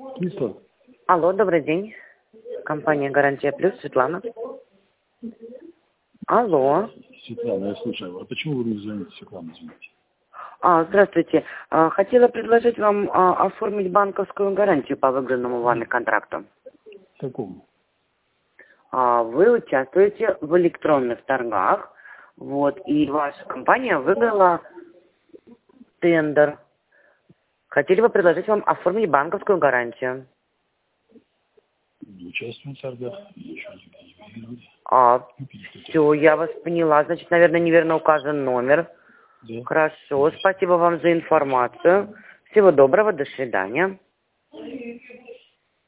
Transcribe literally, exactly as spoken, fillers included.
Слышно? Алло, добрый день. Компания «Гарантия Плюс», Светлана. Алло. Светлана, я слушаю. А почему вы мне звоните, Светлана, извините? А, здравствуйте. А, хотела предложить вам а, оформить банковскую гарантию по выигранному вами контракту. Какому? А, вы участвуете в электронных торгах, вот, и ваша компания выиграла тендер. Хотели бы предложить вам оформить банковскую гарантию. Участвуем в торгах. Еще не выиграли. А, все, я вас поняла. Значит, наверное, неверно указан номер. Да. Хорошо, спасибо вам за информацию. Всего доброго, до свидания.